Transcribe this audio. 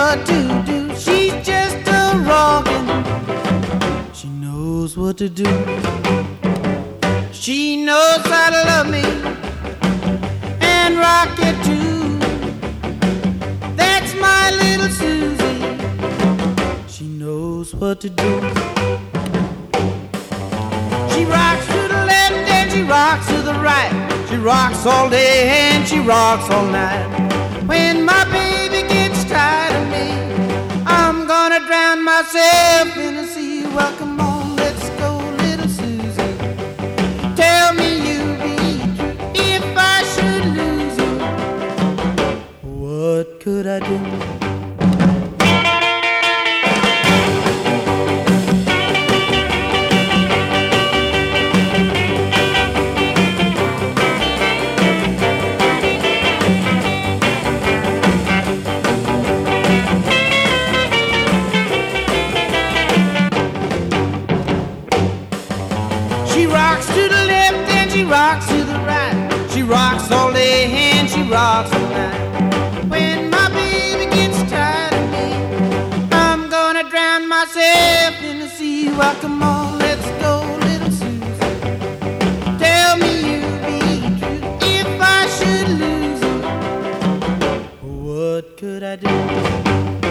what to do. She's just a rockin'. She knows what to do. She knows how to love me and rock it too. That's my little Susie. She knows what to do. She rocks to the left and she rocks to the right. She rocks all day and she rocks all night. When my baby gets tired of me, I'm gonna drown myself in the sea. Well, come on, let's go, little Susie. Tell me you'll be true if I should lose you. What could I do? She rocks to the left and she rocks to the right. She rocks all day and she rocks all night. When my baby gets tired of me, I'm gonna drown myself in the sea. Well, come on, let's go, little Susie. Tell me you'll be true if I should lose you. What could I do?